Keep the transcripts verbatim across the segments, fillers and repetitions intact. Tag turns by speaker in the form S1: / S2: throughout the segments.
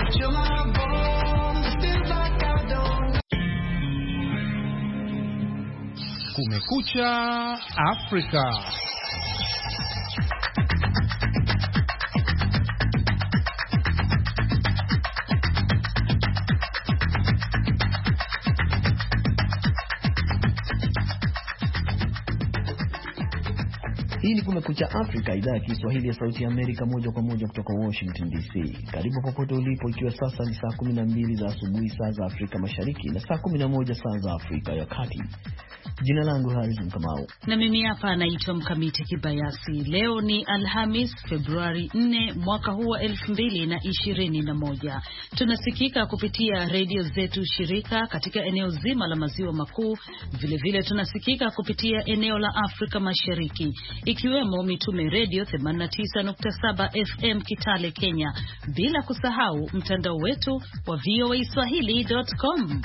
S1: Kumekucha Afrika.
S2: Hii ni Kumekucha Afrika, idhaa ya Kiswahili ya Sauti ya Amerika, moja kwa moja kutoka Washington D C. Karibu popote ulipo, ikiwa sasa ni saa kumi na mbili za asubuhi saa za Afrika Mashariki na saa kumi na moja saa za Afrika ya Kati. Jina langu Harrison Kamau.
S3: Na mimi hapa naitwa Mkamiti Kibayasi. Leo ni Alhamis, Februari nne, mwaka huu wa elfu mbili na ishirini na moja. Tunasikika kupitia redio zetu shirika katika eneo zima la maziwa makuu. Vile vile tunasikika kupitia eneo la Afrika Mashariki, ikiwemo Mitume Radio themanini na tisa nukta saba F M Kitale, Kenya, bila kusahau mtandao wetu wa v o a swahili dot com.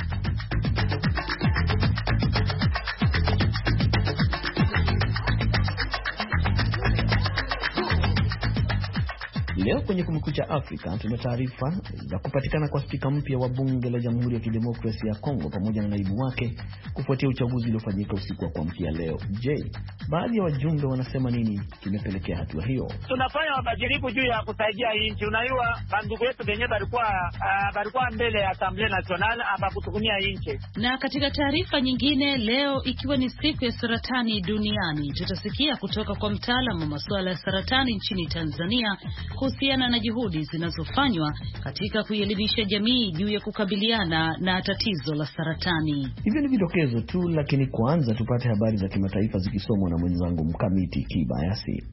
S2: Leo kwenye Kumekucha Afrika tuna taarifa za kupatikana kwa spika mpya wa bunge la Jamhuri ya Kidemokrasia ya Kongo pamoja na naibu wake kufuatia uchaguzi uliofanyika usiku wa kuamkia leo. Je, baadhi ya wajumbe wanasema nini kimepelekea hatua hiyo?
S4: Tunafanya mabadiliko juu ya kusaidia nchi. Unaiwa bandugu wetu wenyewe walikuwa uh, walikuwa mbele ya Assemblée Nationale hapa kutukunia nchi.
S3: Na katika taarifa nyingine, leo ikiwa ni siku ya saratani duniani, tutasikia kutoka kwa mtaalamu wa masuala ya saratani nchini Tanzania kuhusiana na juhudi zinazofanywa katika kuelimisha jamii juu ya kukabiliana na tatizo la saratani.
S2: Hivyo ni vidokezo tu, lakini kwanza tupate habari za kimataifa zikisomwa na mwenzangu Mkamiti Kibayasi.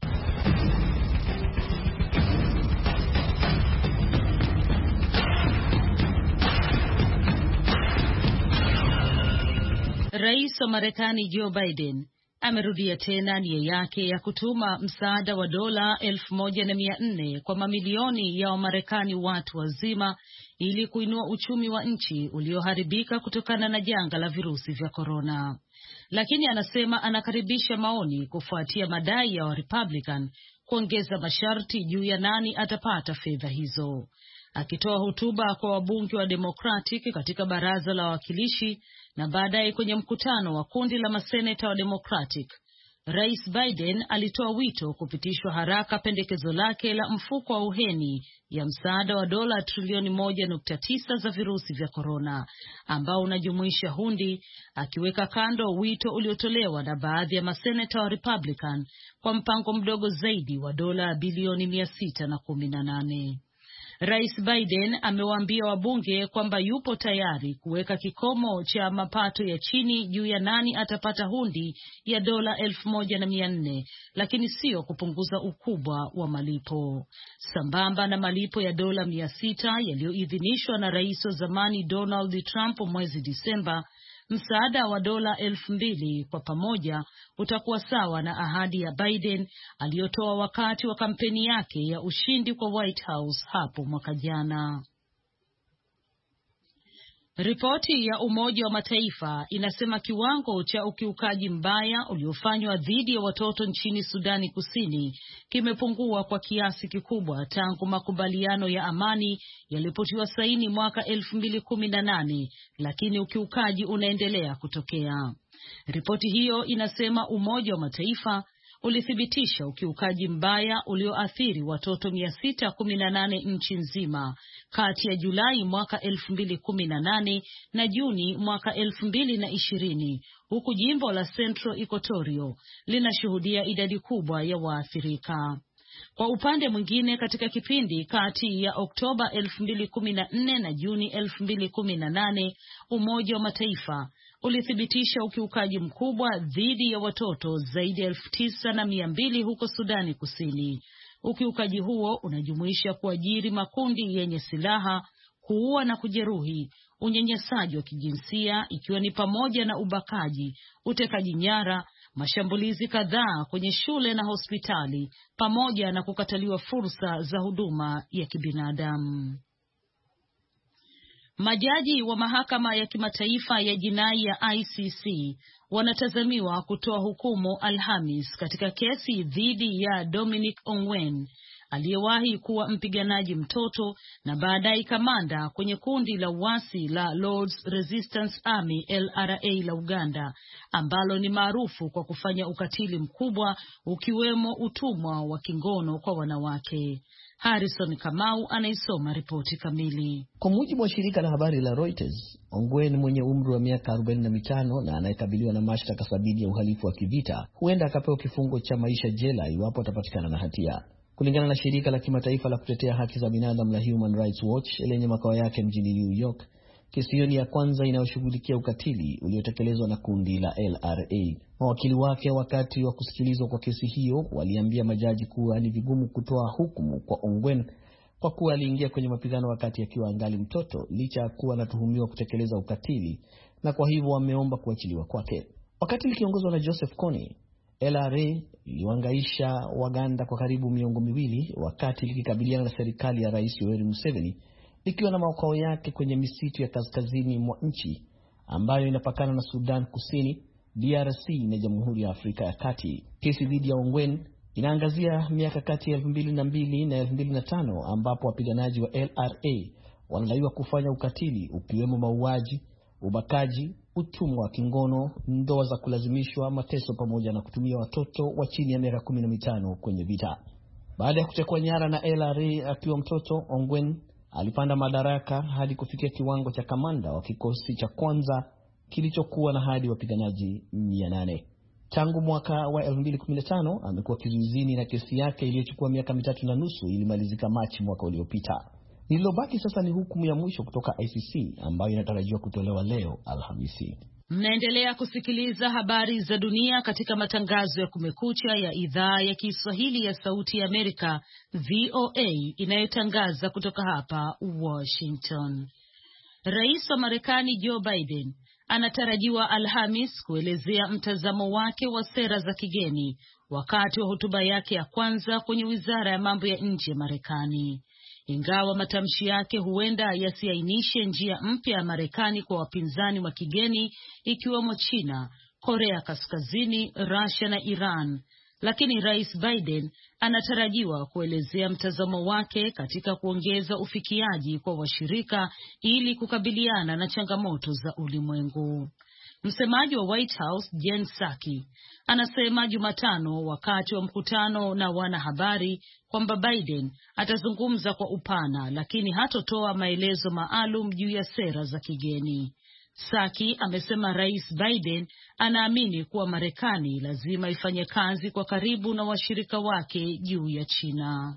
S3: Rais wa Marekani Joe Biden amerudia tena nia yake ya kutuma msaada wa dola elfu moja na mia nne kwa mamilioni ya Wamarekani watu wazima ili kuinua uchumi wa nchi ulioharibika kutokana na janga la virusi vya korona. Lakini anasema anakaribisha maoni kufuatia madai ya wa Republican kuongeza masharti juu ya nani atapata fedha hizo. Akitoa hotuba kwa wabunge wa Democratic katika baraza la wawakilishi na baadaye kwenye mkutano wa kundi la maseneta wa Democratic, Rais Biden alitoa wito kupitishwa haraka pendekezo lake la mfuko wa uheni ya msaada wa dola trilioni moja nukta tisa za virusi vya korona, ambao unajumuisha hundi, akiweka kando wito uliotolewa na baadhi ya maseneta wa Republican kwa mpango mdogo zaidi wa dola bilioni mia sita na kumi na nane. Rais Biden amewaambia wabunge kwamba yupo tayari kuweka kikomo cha mapato ya chini juu ya nani atapata hundi ya dola elfu moja na mia nne, lakini sio kupunguza ukubwa wa malipo. Sambamba na malipo ya dola mia sita yaliyoidhinishwa na rais wa zamani Donald Trump mwezi Disemba, msaada wa dola elfu mbili kwa pamoja utakuwa sawa na ahadi ya Biden aliyotoa wakati wa kampeni yake ya ushindi kwa White House hapo mwaka jana. Ripoti ya Umoja wa Mataifa inasema kiwango cha ukiukaji mbaya uliofanywa dhidi ya watoto nchini Sudani Kusini kimepungua kwa kiasi kikubwa tangu makubaliano ya amani yalipotiwa saini mwaka elfu mbili kumi na nane, lakini ukiukaji unaendelea kutokea. Ripoti hiyo inasema Umoja wa Mataifa ulithibitisha ukiukaji mbaya ulioathiri watoto mia sita kumi na nane nchi nzima kati ya Julai mwaka elfu mbili kumi na nane na Juni mwaka elfu mbili na ishirini, huku jimbo la Central Equatoria linashuhudia idadi kubwa ya waathirika. Kwa upande mwingine, katika kipindi kati ya Oktoba elfu mbili kumi na nne na Juni elfu mbili kumi na nane, Umoja wa Mataifa ulithibitisha ukiukaji mkubwa dhidi ya watoto zaidi ya elfu tisa na mia mbili huko Sudani Kusini. Ukiukaji huo unajumuisha kuajiri makundi yenye silaha, kuua na kujeruhi, unyanyasaji wa kijinsia ikiwa ni pamoja na ubakaji, utekaji nyara, mashambulizi kadhaa kwenye shule na hospitali, pamoja na kukataliwa fursa za huduma ya kibinadamu. Majaji wa mahakama ya kimataifa ya jinai ya I C C wanatazamiwa kutoa hukumu Alhamis katika kesi dhidi ya Dominic Ongwen aliyewahi kuwa mpiganaji mtoto na baadaye kamanda kwenye kundi la uasi la Lord's Resistance Army L R A la Uganda, ambalo ni maarufu kwa kufanya ukatili mkubwa ukiwemo utumwa wa kingono kwa wanawake. Harrison Kamau anaisoma ripoti kamili.
S2: Kwa mujibu wa shirika la habari la Reuters, Ongwen mwenye umri wa miaka arobaini na mitano na anayekabiliwa na mashtaka sabini ya uhalifu wa kivita huenda akapewa kifungo cha maisha jela iwapo atapatikana na hatia. Kulingana na shirika la kimataifa la kutetea haki za binadamu la Human Rights Watch lenye makao yake mjini New York, kesi hiyo ni ya kwanza inayoshughulikia ukatili uliotekelezwa na kundi la L R A. Mawakili wake wakati wa kusikilizwa kwa kesi hiyo waliambia majaji kuwa ni vigumu kutoa hukumu kwa Ongwen kwa kuwa aliingia kwenye mapigano wakati akiwa angali mtoto, licha ya kuwa anatuhumiwa kutekeleza ukatili, na kwa hivyo wameomba kuachiliwa kwake. Wakati likiongozwa na Joseph Kony, L R A iliwangaisha Waganda kwa karibu miongo miwili wakati likikabiliana na serikali ya Rais Yoweri Museveni, likiwa na makao yake kwenye misitu ya kaskazini mwa nchi ambayo inapakana na Sudan Kusini, D R C na Jamhuri ya Afrika ya Kati. Kesi dhidi ya Ongwen inaangazia miaka kati ya elfu mbili na mbili na elfu mbili na tano ambapo wapiganaji wa L R A wanadaiwa kufanya ukatili ukiwemo mauaji, ubakaji, utumwa wa kingono, ndoa za kulazimishwa, mateso pamoja na kutumia watoto wa chini ya miaka kumi na mitano kwenye vita. Baada ya kutekwa nyara na L R A akiwa mtoto, Ongwen alipanda madaraka hadi kufikia kiwango cha kamanda wa kikosi cha kwanza kilichokuwa na hadi wapiganaji mia nane. Tangu mwaka wa elfu mbili kumi na tano amekuwa kizuizini na kesi yake iliyochukua miaka mitatu na nusu ilimalizika Machi mwaka uliopita. Nililobaki sasa ni hukumu ya mwisho kutoka I C C ambayo inatarajiwa kutolewa leo Alhamisi.
S3: Mnaendelea kusikiliza habari za dunia katika matangazo ya Kumekucha ya idhaa ya Kiswahili ya Sauti ya Amerika V O A inayotangaza kutoka hapa Washington. Rais wa Marekani Joe Biden anatarajiwa Alhamis kuelezea mtazamo wake wa sera za kigeni wakati wa hotuba yake ya kwanza kwenye Wizara ya Mambo ya Nje ya Marekani. Ingawa matamshi yake huenda yasiainishe njia mpya ya Marekani kwa wapinzani wa kigeni ikiwemo China, Korea Kaskazini, Russia na Iran, lakini Rais Biden anatarajiwa kuelezea mtazamo wake katika kuongeza ufikiaji kwa washirika ili kukabiliana na changamoto za ulimwengu. Msemaji wa White House Jen Psaki anasema Jumatano wakati wa mkutano na wanahabari kwamba Biden atazungumza kwa upana lakini hatotoa maelezo maalum juu ya sera za kigeni. Psaki amesema Rais Biden anaamini kuwa Marekani lazima ifanye kazi kwa karibu na washirika wake juu ya China.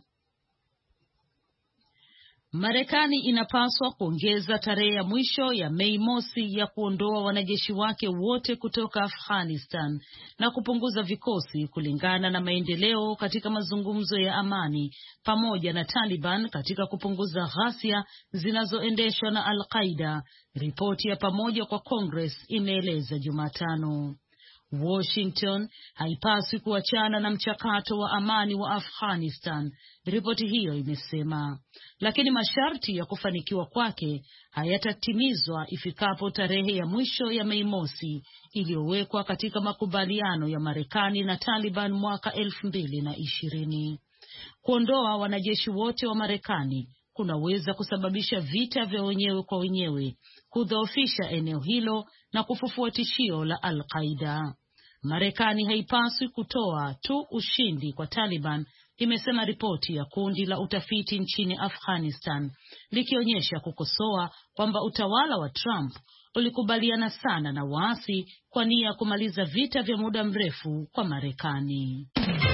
S3: Marekani inapaswa kuongeza tarehe ya mwisho ya Mei Mosi ya kuondoa wanajeshi wake wote kutoka Afghanistan na kupunguza vikosi kulingana na maendeleo katika mazungumzo ya amani pamoja na Taliban katika kupunguza ghasia zinazoendeshwa na Al-Qaeda, ripoti ya pamoja kwa Congress imeeleza Jumatano. Washington haipaswi kuachana na mchakato wa amani wa Afghanistan, ripoti hiyo imesema, lakini masharti ya kufanikiwa kwake hayatatimizwa ifikapo tarehe ya mwisho ya Mei Mosi iliyowekwa katika makubaliano ya Marekani na Taliban mwaka elfu mbili na ishirini. Kuondoa wanajeshi wote wa Marekani kunaweza kusababisha vita vya wenyewe kwa wenyewe, kudhoofisha eneo hilo na kufufua tishio la Al-Qaeda. Marekani haipaswi kutoa tu ushindi kwa Taliban, imesema ripoti ya kundi la utafiti nchini Afghanistan, likionyesha kukosoa kwamba utawala wa Trump ulikubaliana sana na waasi kwa nia ya kumaliza vita vya muda mrefu kwa Marekani.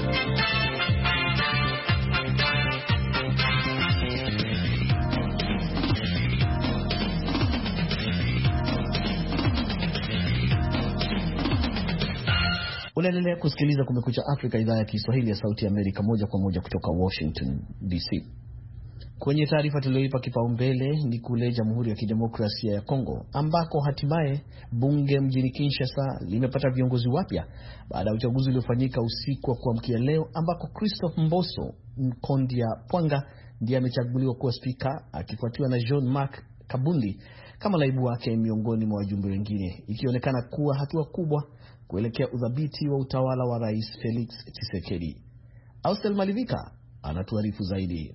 S2: Unaendelea kusikiliza Kumekucha Afrika, idhaa ya Kiswahili ya Sauti ya Amerika, moja kwa moja kutoka Washington D C. Kwenye taarifa tuliyoipa kipaumbele ni kule Jamhuri ya Kidemokrasia ya Kongo ambako hatimaye bunge mjini Kinshasa limepata viongozi wapya baada ya uchaguzi uliofanyika usiku wa kuamkia leo, ambako Christophe Mboso Nkondia Pwanga ndiye amechaguliwa kuwa spika akifuatiwa na Jean-Marc Kabundi kama naibu wake miongoni mwa wajumbe wengine, ikionekana kuwa hatua kubwa kuelekea udhabiti wa utawala wa Rais Felix Tshisekedi. Austel Malivika anatuarifu zaidi.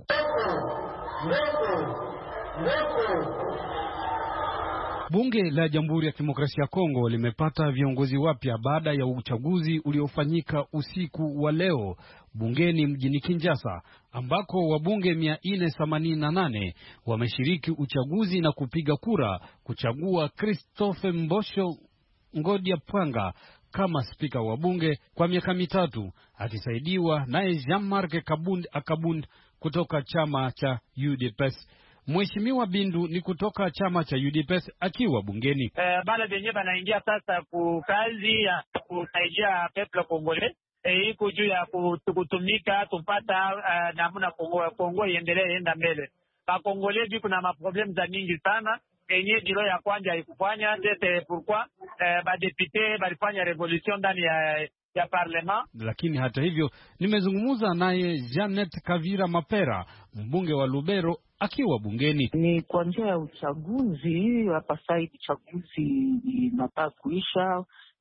S1: Bunge la Jamhuri ya Kidemokrasia ya Kongo limepata viongozi wapya baada ya uchaguzi uliofanyika usiku wa leo bungeni mjini Kinshasa, ambako wabunge mia nne themanini na nane wameshiriki uchaguzi na kupiga kura kuchagua Christophe Mbosho Ngodia Pwanga kama spika wa bunge kwa miaka mitatu, akisaidiwa naye Jean-Marc Kabund Akabund kutoka chama cha U D P S. Mheshimiwa Bindu ni kutoka chama cha U D P S akiwa bungeni.
S4: Eh, bale benye banaingia sasa ku kazi ya kusaidia peple Kongole, eh, iko juu ya kutumika tupata uh, namna Kongo Kongo iendelee enda mbele. Ba Kongole bi kuna maproblem za mingi sana. Enye dilo ya kwanza haikufanya ndete pourquoi eh, ba député balifanya revolution ndani ya ya parlement.
S1: Lakini hata hivyo nimezungumza naye Janet Kavira Mapera, mbunge wa Lubero akiwa bungeni.
S5: Ni kwa njia ya uchaguzi hapa sasa, uchaguzi inataka kuisha,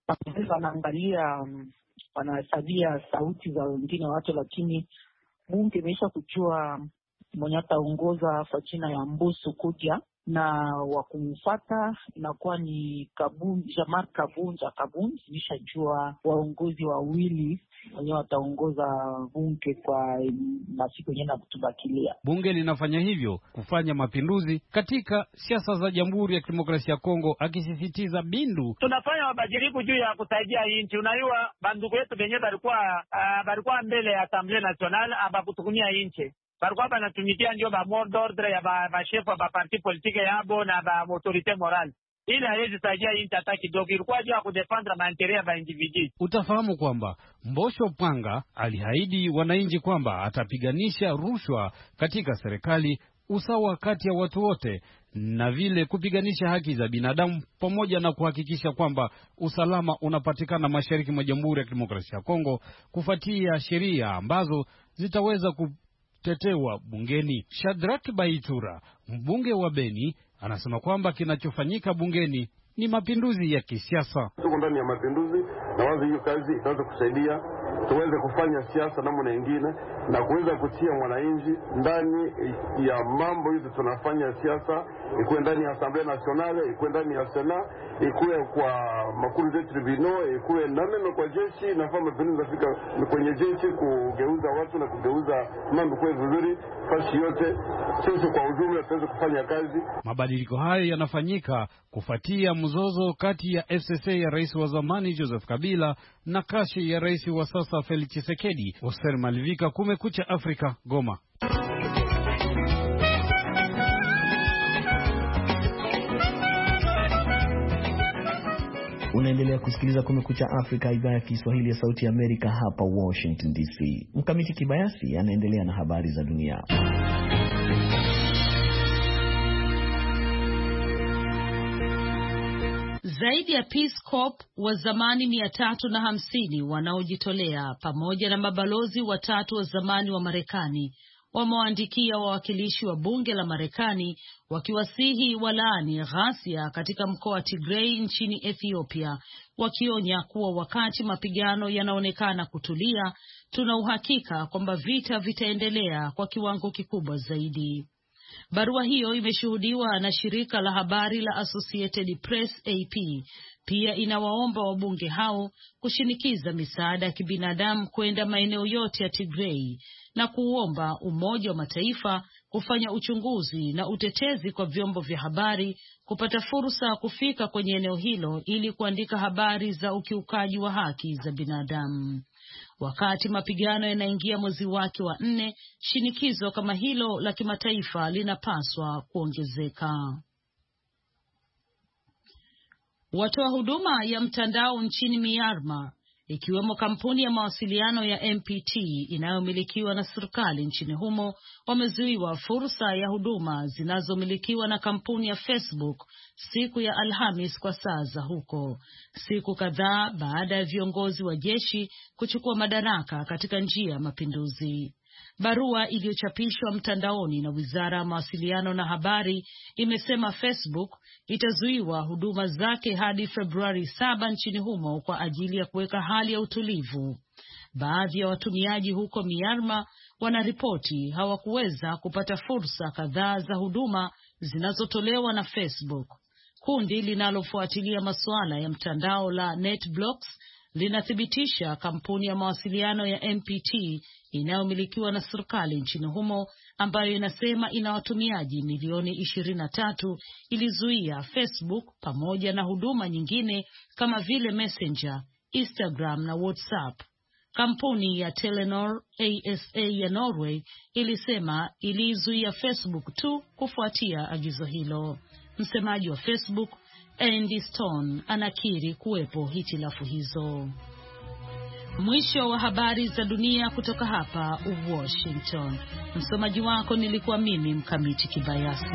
S5: wanaangalia wanahesabia sauti za wengine watu, lakini bunge imesha kujua mwenye ataongoza kwa jina ya Mbosso kuja na wakumfuata inakuwa ni Kabund, Jean-Marc Kabund Akabund. Nishajua waongozi wawili wenyewe wataongoza bunge kwa masiku yenyewe na kutubakilia.
S1: Bunge linafanya hivyo kufanya mapinduzi katika siasa za Jamhuri ya Kidemokrasia ya Kongo, akisisitiza Bindu.
S4: Tunafanya mabadiliko juu ya kusaidia nchi. Unaiwa bandugu yetu wenyewe balikuwa uh, balikuwa mbele ya Assemblée Nationale abakutukunia nchi. Barikuwa banatumikia ndio ba mot d'ordre ya ba, ba chef wa ba parti politique yabo na ba autorité morale. Ili hawezi saidia nchi hata kidogo, ilikuwa juu ya kudefendre maendeleo ya ba individu.
S1: Utafahamu kwamba Mbosho Pwanga aliahidi wananchi kwamba atapiganisha rushwa katika serikali, usawa kati ya watu wote, na vile kupiganisha haki za binadamu, pamoja na kuhakikisha kwamba usalama unapatikana mashariki mwa Jamhuri ya Kidemokrasia ya Kongo kufuatia sheria ambazo zitaweza ku tetewa bungeni. Shadrack Baitura, mbunge wa Beni, anasema kwamba kinachofanyika bungeni ni mapinduzi ya kisiasa.
S6: Tuko ndani ya mapinduzi na wazi hiyo kazi itaweza kusaidia tuweze kufanya siasa namna nyingine na kuweza kutia mwananchi ndani ya mambo hizo tunafanya siasa, ikuwe ndani ya Assemblée Nationale, ikuwe ndani ya Senat, ikuwe kwa makuru zetu tribunaux, ikuwe nane kwa jeshi. Na kama mapinduzi zafika kwenye jeshi kugeuza watu na kugeuza mambo kwa vizuri fasi yote, sisi kwa ujumla tuweze kufanya kazi.
S1: Mabadiliko hayo yanafanyika kufuatia mzozo kati ya F C C ya rais wa zamani Joseph Kabila na Kashi ya rais wa sasa Felix Tshisekedi. Oser Malivika, Kumekucha Afrika, Goma.
S2: Unaendelea kusikiliza Kumekucha Afrika, idhaa ya Kiswahili ya Sauti ya Amerika hapa Washington D C. Mkamiti Kibayasi anaendelea na habari za dunia.
S3: Zaidi ya Peace Corps wa zamani mia tatu na hamsini wanaojitolea pamoja na mabalozi watatu wa zamani wa Marekani wamewaandikia wawakilishi wa bunge la Marekani wakiwasihi walaani ghasia katika mkoa wa Tigray nchini Ethiopia, wakionya kuwa wakati mapigano yanaonekana kutulia, tuna uhakika kwamba vita vitaendelea kwa kiwango kikubwa zaidi. Barua hiyo imeshuhudiwa na shirika la habari la Associated Press A P. Pia inawaomba wabunge hao kushinikiza misaada ya kibinadamu kwenda maeneo yote ya Tigray na kuomba Umoja wa Mataifa kufanya uchunguzi na utetezi kwa vyombo vya habari kupata fursa kufika kwenye eneo hilo ili kuandika habari za ukiukaji wa haki za binadamu. Wakati mapigano yanaingia mwezi wake wa nne, shinikizo kama hilo la kimataifa linapaswa kuongezeka. Watoa huduma ya mtandao nchini Myanmar, ikiwemo kampuni ya mawasiliano ya M P T inayomilikiwa na serikali nchini humo, wamezuiwa fursa ya huduma zinazomilikiwa na kampuni ya Facebook siku ya Alhamis kwa saa za huko, siku kadhaa baada ya viongozi wa jeshi kuchukua madaraka katika njia ya mapinduzi. Barua iliyochapishwa mtandaoni na Wizara ya Mawasiliano na Habari imesema Facebook itazuiwa huduma zake hadi Februari saba nchini humo kwa ajili ya kuweka hali ya utulivu. Baadhi ya watumiaji huko Myanmar wanaripoti hawakuweza kupata fursa kadhaa za huduma zinazotolewa na Facebook. Kundi linalofuatilia masuala ya mtandao la NetBlocks linathibitisha kampuni ya mawasiliano ya M P T inayomilikiwa na serikali nchini humo, ambayo inasema ina watumiaji milioni ishirini na tatu, ilizuia Facebook pamoja na huduma nyingine kama vile Messenger, Instagram na WhatsApp. Kampuni ya Telenor A S A ya Norway ilisema ilizuia Facebook tu kufuatia agizo hilo. Msemaji wa Facebook Andy Stone anakiri kuwepo hitilafu hizo. Mwisho wa habari za dunia kutoka hapa Washington. Msomaji wako nilikuwa mimi Mkamiti Kibayasi.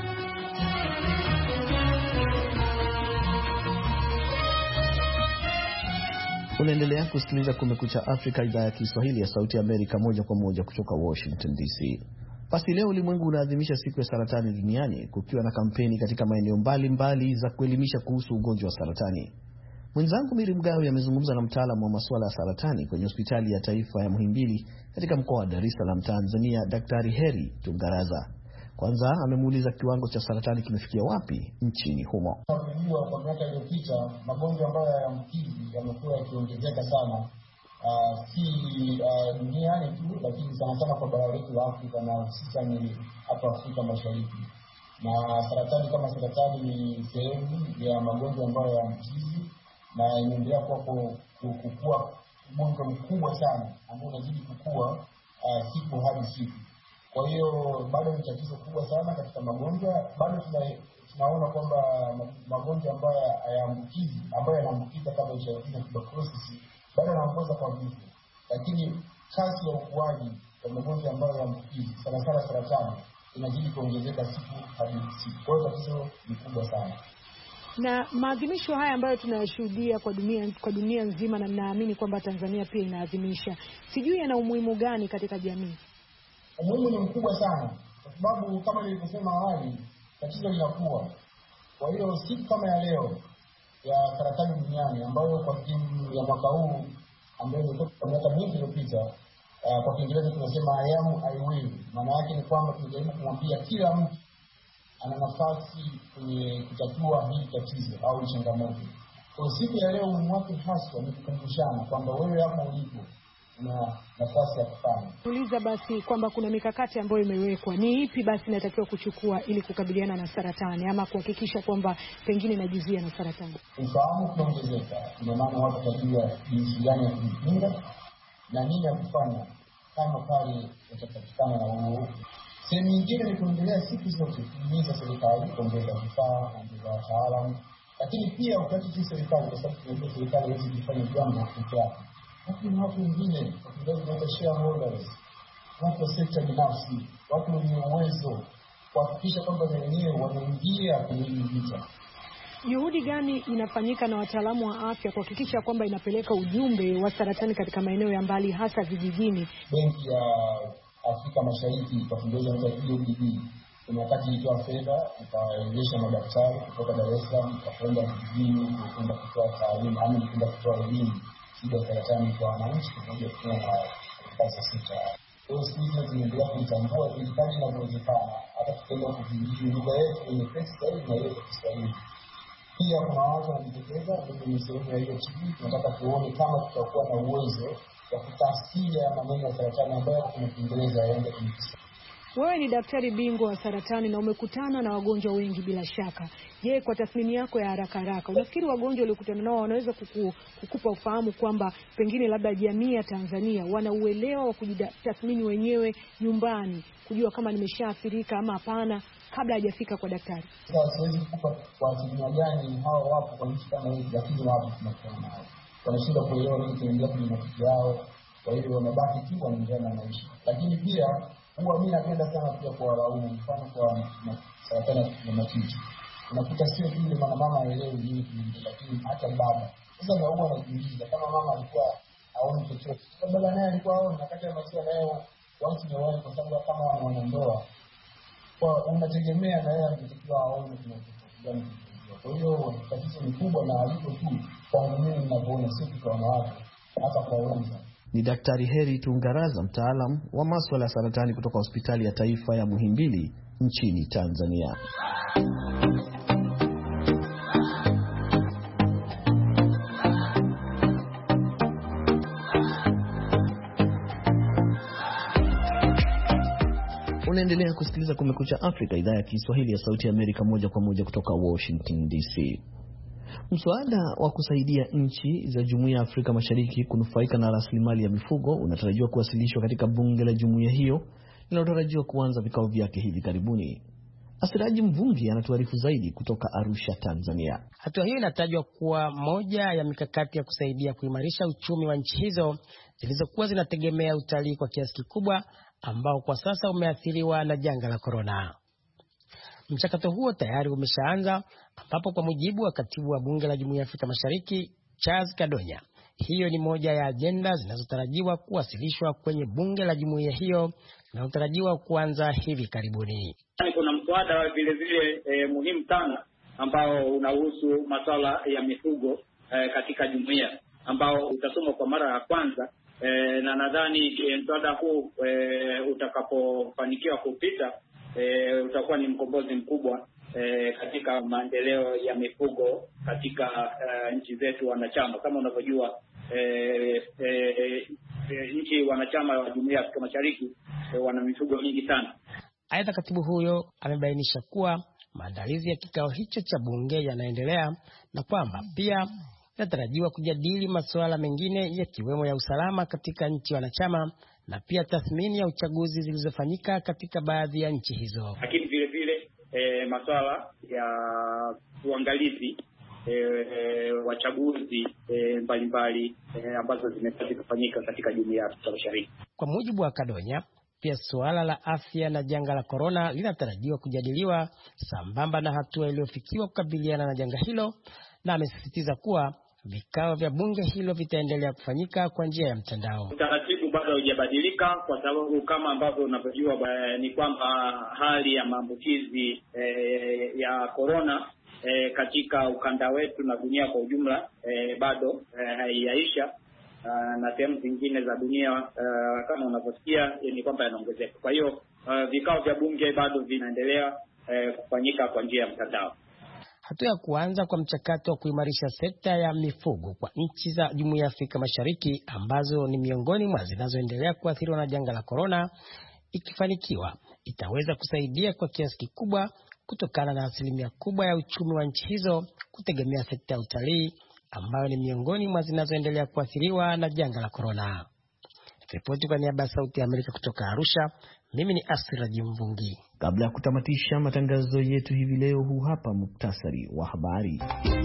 S2: Unaendelea kusikiliza Kumekucha Afrika, idhaa ya Kiswahili ya Sauti ya Amerika, moja kwa moja kutoka Washington D C. Basi leo ulimwengu unaadhimisha siku ya saratani duniani, kukiwa na kampeni katika maeneo mbalimbali za kuelimisha kuhusu ugonjwa wa saratani. Mwenzangu Miri Mgawe amezungumza na mtaalamu wa masuala ya saratani kwenye hospitali ya taifa ya Muhimbili katika mkoa wa Dar es Salaam, Tanzania, Daktari Heri Tungaraza. Kwanza amemuuliza kiwango cha saratani kimefikia wapi nchini humo.
S7: Tunajua kwa miaka iliyopita magonjwa ambayo yanaambukizi yamekuwa yakiongezeka sana, uh, si uh, duniani tu, lakini sana sana kwa bara letu la Afrika na hususan hapa Afrika Mashariki. Na saratani kama saratani ni sehemu ya magonjwa ambayo yanaambukizi na inaendelea kwa kukua ugonjwa mkubwa sana ambao unazidi kukua uh, siku hadi siku. Kwa hiyo bado ni tatizo kubwa sana katika magonjwa. Bado tuna, tunaona kwamba magonjwa ambayo hayaambukizi ambayo yanaambukiza kama H I V na tuberculosis bado yanaongoza kwa vifo. Lakini kasi ya ukuaji wa magonjwa ambayo yanaambukizi sana sana saratani inazidi kuongezeka siku hadi siku. Kwa hiyo tatizo ni kubwa sana.
S8: Na maadhimisho haya ambayo tunayashuhudia kwa dunia kwa dunia nzima, na ninaamini kwamba Tanzania pia inaadhimisha, sijui yana umuhimu gani katika jamii?
S7: Umuhimu ni mkubwa sana kwa sababu kama nilivyosema awali, tatizo linakuwa. Kwa hiyo siku kama ya leo ya saratani duniani ambayo kwa timu ya mwaka huu ambayo ilitoka miaka mingi iliyopita, uh, kwa Kiingereza tunasema I am I will. Maana yake ni kwamba tunajaribu kumwambia kila mtu ana nafasi kwenye kutatua hili tatizo au changamoto. Kwa siku ya leo mwaka hasa ni kukumbushana kwamba wewe hapo ulipo na nafasi ya kufanya.
S8: Uliza basi kwamba kuna mikakati ambayo imewekwa, ni ipi basi inatakiwa kuchukua ili kukabiliana na saratani ama kuhakikisha kwamba pengine inajizuia na saratani?
S7: Ufahamu kuongezeka, kwa maana watu watajua jinsi gani ya kujikinga na nini ya kufanya kama pale utapatikana na huo. Sehemu nyingine ni kuendelea siku zote kuhimiza serikali kuongeza vifaa, kuongeza wataalamu, lakini pia wakati tu serikali, kwa sababu tunajua serikali haiwezi kufanya jambo peke yake. Lakini watu wengine, watu wengi shareholders, watu wa sekta binafsi, watu wenye uwezo kuhakikisha kwamba wenyewe wanaingia kwenye hili vita.
S8: Juhudi gani inafanyika na wataalamu wa afya kuhakikisha kwamba inapeleka ujumbe wa saratani katika maeneo ya mbali hasa vijijini?
S7: Benki ya Afrika Mashariki kwa Kiingereza E O D B kuna wakati ilitoa fedha ikaelezesha madaktari kutoka Dar es Salaam kwenda vijijini kwenda kutoa taarifa ama kwenda kutoa elimu shida ya saratani kwa wananchi pamoja na kazi sita. Kwa hiyo sisi tunaendelea kutambua serikali inavyowezekana hata tukienda kujadili lugha yetu yenye pesa zaidi na ile Kiswahili. Pia kuna watu wanajitokeza kwenye sehemu ya hiyo chini, tunataka tuone kama tutakuwa na uwezo wa kutafsiri maneno ya saratani ambayo kwa Kiingereza yaende kwa Kiswahili.
S8: Wewe ni daktari bingwa wa saratani na umekutana na wagonjwa wengi bila shaka. Je, kwa tathmini yako ya haraka haraka, unafikiri wagonjwa waliokutana nao wanaweza kuku, kukupa ufahamu kwamba pengine labda jamii ya Tanzania wana uelewa wa kujitathmini wenyewe nyumbani, kujua kama nimeshaathirika ama hapana kabla hajafika kwa daktari?
S7: Sasa siwezi kukupa kwa asilimia gani hao wapo kwa nchi kama hizi, lakini wapo tunakutana nao. Wanashinda kuelewa nini kinaendelea kwenye matukio yao, kwa hiyo wanabaki tu wanaendelea na maisha. Lakini pia huwa mimi napenda sana pia kwa walaumu, mfano kwa saratani ya matiti. Unakuta sio tu ile mama mama aelewe nini kinaendelea, lakini hata baba. Sasa ndio huwa anajiuliza kama mama alikuwa haoni chochote, kama baba naye alikuwa haoni, na kati ya maisha nayo watu ni wale, kwa sababu kama wanandoa kwa unategemea na yeye anatakiwa aone kinachoendelea. Kwa hiyo tatizo ni kubwa na aliko tu kwa mimi ninavyoona, sio kwa wanawake, hata kwa wanaume.
S2: Ni Daktari Heri Tungaraza, mtaalam wa masuala ya saratani kutoka hospitali ya taifa ya Muhimbili nchini Tanzania. Unaendelea kusikiliza Kumekucha Afrika, idhaa ya Kiswahili ya Sauti ya Amerika, moja kwa moja kutoka Washington D C. Mswada wa kusaidia nchi za Jumuiya ya Afrika Mashariki kunufaika na rasilimali ya mifugo unatarajiwa kuwasilishwa katika bunge la jumuiya hiyo linalotarajiwa kuanza vikao vyake hivi karibuni. Asiraji Mvungi anatuarifu zaidi kutoka Arusha, Tanzania.
S9: Hatua hiyo inatajwa kuwa moja ya mikakati ya kusaidia kuimarisha uchumi wa nchi hizo zilizokuwa zinategemea utalii kwa kiasi kikubwa, ambao kwa sasa umeathiriwa na janga la korona. Mchakato huo tayari umeshaanza, ambapo kwa mujibu wa katibu wa bunge la Jumuiya ya Afrika Mashariki Charles Kadonya, hiyo ni moja ya ajenda zinazotarajiwa kuwasilishwa kwenye bunge la jumuiya hiyo linalotarajiwa kuanza hivi karibuni.
S10: Kuna mswada vile vile eh, muhimu sana ambao unahusu masuala ya mifugo eh, katika jumuiya, ambao utasomwa kwa mara ya kwanza. E, na nadhani e, mswada huu e, utakapofanikiwa kupita e, utakuwa ni mkombozi mkubwa e, katika maendeleo ya mifugo katika e, nchi zetu wanachama. Kama unavyojua e, e, e, nchi wanachama wa Jumuiya ya Afrika Mashariki e, wana mifugo mingi sana.
S9: Aidha, katibu huyo amebainisha kuwa maandalizi ya kikao hicho cha bunge yanaendelea na kwamba pia inatarajiwa kujadili masuala mengine yakiwemo ya usalama katika nchi wanachama na pia tathmini ya uchaguzi zilizofanyika katika baadhi ya nchi hizo.
S10: Lakini vile vile e, masuala ya uangalizi e, e, wachaguzi e, mbalimbali e, ambazo zimepata kufanyika katika Jumuiya ya Afrika Mashariki.
S9: Kwa mujibu wa Kadonya, pia suala la afya na janga la korona linatarajiwa kujadiliwa sambamba na hatua iliyofikiwa kukabiliana na janga hilo, na amesisitiza kuwa vikao vya bunge hilo vitaendelea kufanyika kwa njia ya mtandao.
S10: Utaratibu bado hujabadilika kwa sababu kama ambavyo unavyojua ni kwamba hali ya maambukizi e, ya corona e, katika ukanda wetu na dunia kwa ujumla e, bado haijaisha e, na sehemu zingine za dunia e, kama unavyosikia ni kwamba yanaongezeka. Kwa hiyo e, vikao vya bunge bado vinaendelea e, kufanyika kwa njia ya mtandao.
S9: Hatua ya kuanza kwa mchakato wa kuimarisha sekta ya mifugo kwa nchi za Jumuiya ya Afrika Mashariki ambazo ni miongoni mwa zinazoendelea kuathiriwa na janga la korona, ikifanikiwa itaweza kusaidia kwa kiasi kikubwa kutokana na asilimia kubwa ya uchumi wa nchi hizo kutegemea sekta ya utalii ambayo ni miongoni mwa zinazoendelea kuathiriwa na janga la korona. Ripoti kwa niaba ya Sauti ya Amerika kutoka Arusha, mimi ni Asiraji Mvungi.
S2: Kabla ya kutamatisha matangazo yetu hivi leo, huu hapa muktasari wa habari.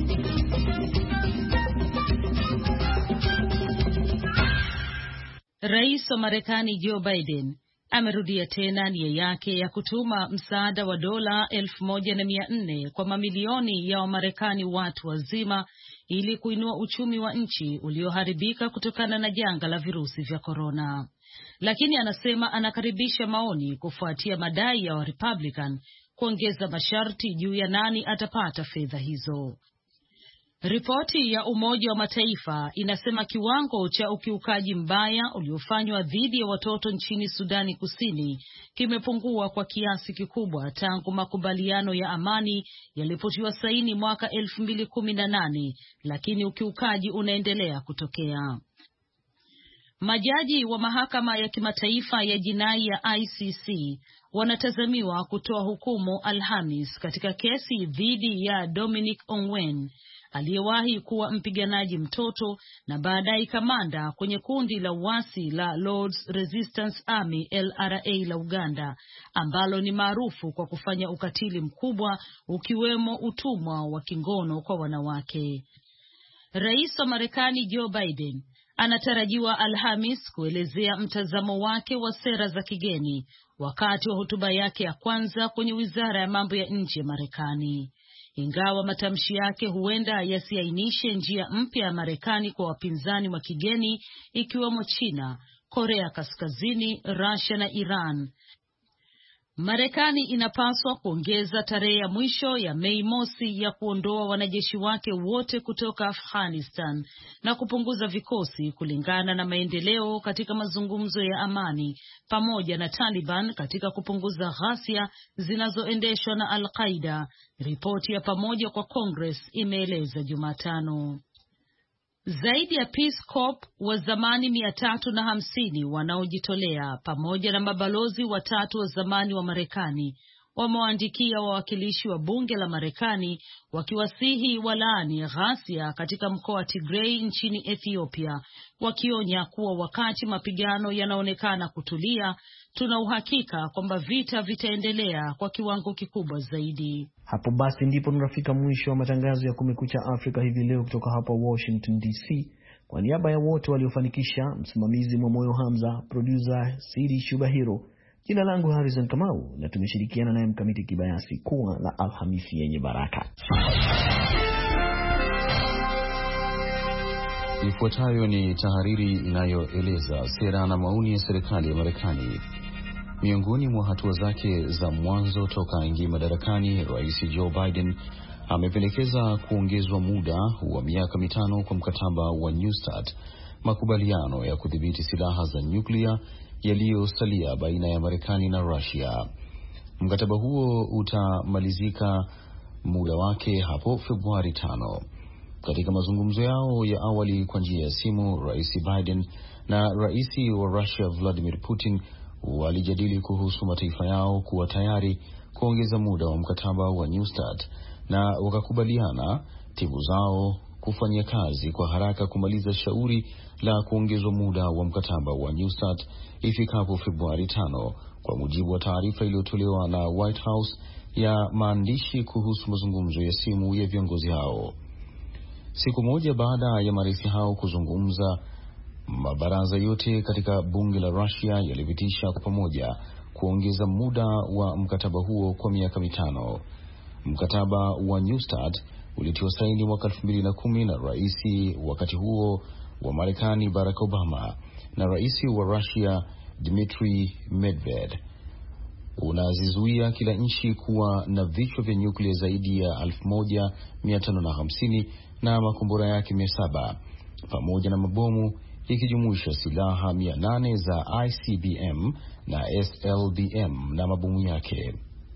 S3: Rais wa Marekani Joe Biden amerudia tena nia yake ya kutuma msaada wa dola elfu moja na mia nne kwa mamilioni ya Wamarekani watu wazima ili kuinua uchumi wa nchi ulioharibika kutokana na janga la virusi vya korona. Lakini anasema anakaribisha maoni kufuatia madai ya Republican kuongeza masharti juu ya nani atapata fedha hizo. Ripoti ya Umoja wa Mataifa inasema kiwango cha ukiukaji mbaya uliofanywa dhidi ya watoto nchini Sudani Kusini kimepungua kwa kiasi kikubwa tangu makubaliano ya amani yalipotiwa saini mwaka elfu mbili kumi na nane, lakini ukiukaji unaendelea kutokea. Majaji wa Mahakama ya Kimataifa ya Jinai ya I C C wanatazamiwa kutoa hukumu Alhamis katika kesi dhidi ya Dominic Ongwen, aliyewahi kuwa mpiganaji mtoto na baadaye kamanda kwenye kundi la uasi la Lord's Resistance Army L R A la Uganda, ambalo ni maarufu kwa kufanya ukatili mkubwa ukiwemo utumwa wa kingono kwa wanawake. Rais wa Marekani Joe Biden anatarajiwa Alhamis kuelezea mtazamo wake wa sera za kigeni wakati wa hotuba yake ya kwanza kwenye Wizara ya Mambo ya Nje ya Marekani. Ingawa matamshi yake huenda yasiainishe njia mpya ya Marekani kwa wapinzani wa kigeni ikiwemo China, Korea Kaskazini, Russia na Iran, Marekani inapaswa kuongeza tarehe ya mwisho ya Mei mosi ya kuondoa wanajeshi wake wote kutoka Afghanistan na kupunguza vikosi kulingana na maendeleo katika mazungumzo ya amani pamoja na Taliban katika kupunguza ghasia zinazoendeshwa na Al-Qaeda, ripoti ya pamoja kwa Congress imeeleza Jumatano. Zaidi ya Peace Corps wa zamani mia tatu na hamsini wanaojitolea pamoja na mabalozi watatu wa zamani wa Marekani wamewaandikia wawakilishi wa bunge la Marekani wakiwasihi walaani ghasia katika mkoa wa Tigray nchini Ethiopia, wakionya kuwa wakati mapigano yanaonekana kutulia, tuna uhakika kwamba vita vitaendelea kwa kiwango kikubwa zaidi.
S2: Hapo basi ndipo tunafika mwisho wa matangazo ya Kumekucha Afrika hivi leo kutoka hapa Washington D C. Kwa niaba ya wote waliofanikisha, msimamizi Mwamoyo Hamza, producer Sidi Shubahiro, jina langu Harrison Kamau na tumeshirikiana naye Mkamiti Kibayasi. Kuwa na Alhamisi yenye baraka.
S11: Ifuatayo ni tahariri inayoeleza sera na maoni ya serikali ya Marekani. Miongoni mwa hatua zake za mwanzo toka aingie madarakani, Rais Joe Biden amependekeza kuongezwa muda wa miaka mitano kwa mkataba wa New START, makubaliano ya kudhibiti silaha za nyuklia yaliyosalia baina ya Marekani na Russia. Mkataba huo utamalizika muda wake hapo Februari tano. Katika mazungumzo yao ya awali kwa njia ya simu, Rais Biden na Rais wa Russia Vladimir Putin walijadili kuhusu mataifa yao kuwa tayari kuongeza muda wa mkataba wa New START na wakakubaliana timu zao kufanya kazi kwa haraka kumaliza shauri la kuongezwa muda wa mkataba wa New START ifikapo Februari tano, kwa mujibu wa taarifa iliyotolewa na White House ya maandishi kuhusu mazungumzo ya simu ya viongozi hao. Siku moja baada ya marais hao kuzungumza, mabaraza yote katika bunge la Russia yalipitisha kwa pamoja kuongeza muda wa mkataba huo kwa miaka mitano. Mkataba wa New START ulitiwa saini mwaka elfu mbili na kumi na rais wakati huo wa Marekani Barack Obama na rais wa Russia Dmitry Medvedev. Unazizuia kila nchi kuwa na vichwa vya nyuklia zaidi ya elfu moja mia tano na hamsini na makombora yake mia saba pamoja na mabomu, ikijumuisha silaha mia nane za I C B M na S L B M na mabomu yake.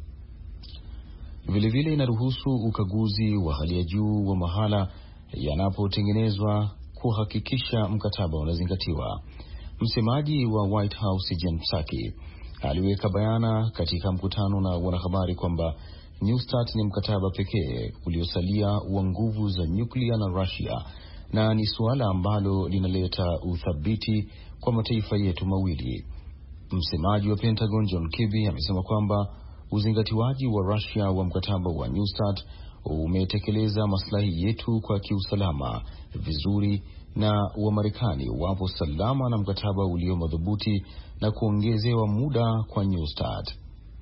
S11: Vilevile inaruhusu ukaguzi wa hali ya juu wa mahala yanapotengenezwa kuhakikisha mkataba unazingatiwa. Msemaji wa White House Jen Psaki aliweka bayana katika mkutano na wanahabari kwamba New START ni mkataba pekee uliosalia wa nguvu za nyuklia na Russia na ni suala ambalo linaleta uthabiti kwa mataifa yetu mawili. Msemaji wa Pentagon John Kirby amesema kwamba uzingatiwaji wa Russia wa mkataba wa New START umetekeleza maslahi yetu kwa kiusalama vizuri na wa Marekani wapo salama na mkataba ulio madhubuti na kuongezewa muda kwa New START.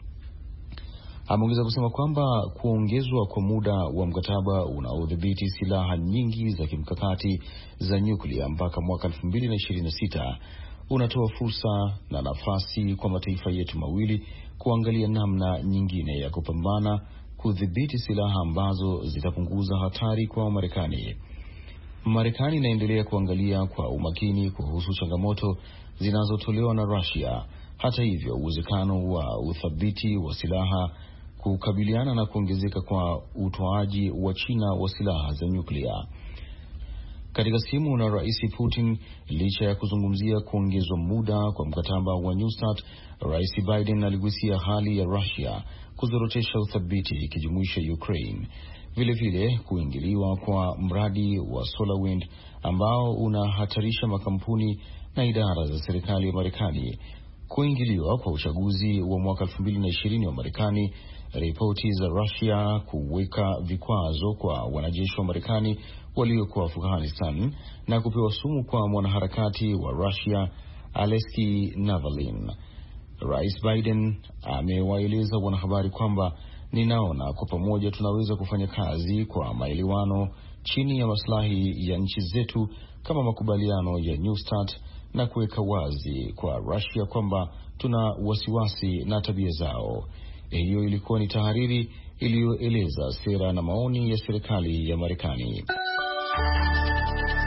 S11: Ameongeza kusema kwamba kuongezwa kwa muda wa mkataba unaodhibiti silaha nyingi za kimkakati za nyuklia mpaka mwaka elfu mbili na ishirini na sita unatoa fursa na nafasi kwa mataifa yetu mawili kuangalia namna nyingine ya kupambana kudhibiti silaha ambazo zitapunguza hatari kwa Marekani. Marekani inaendelea kuangalia kwa umakini kuhusu changamoto zinazotolewa na Russia. Hata hivyo, uwezekano wa uthabiti wa silaha kukabiliana na kuongezeka kwa utoaji wa China wa silaha za nyuklia. Katika simu na Rais Putin, licha ya kuzungumzia kuongezwa muda kwa mkataba wa New START, Rais Biden aligusia hali ya Russia kuzorotesha uthabiti ikijumuisha Ukraine. Vile vile kuingiliwa kwa mradi wa SolarWind ambao unahatarisha makampuni na idara za serikali ya Marekani, kuingiliwa kwa uchaguzi wa mwaka elfu mbili na ishirini wa Marekani, ripoti za Russia kuweka vikwazo kwa wanajeshi wa Marekani waliokuwa Afghanistan na kupewa sumu kwa mwanaharakati wa Russia Alexei Navalny. Rais Biden amewaeleza wanahabari kwamba ninaona kwa pamoja tunaweza kufanya kazi kwa maelewano chini ya maslahi ya nchi zetu kama makubaliano ya New START na kuweka wazi kwa Russia kwamba tuna wasiwasi na tabia zao. Hiyo ilikuwa ni tahariri iliyoeleza sera na maoni ya serikali ya Marekani.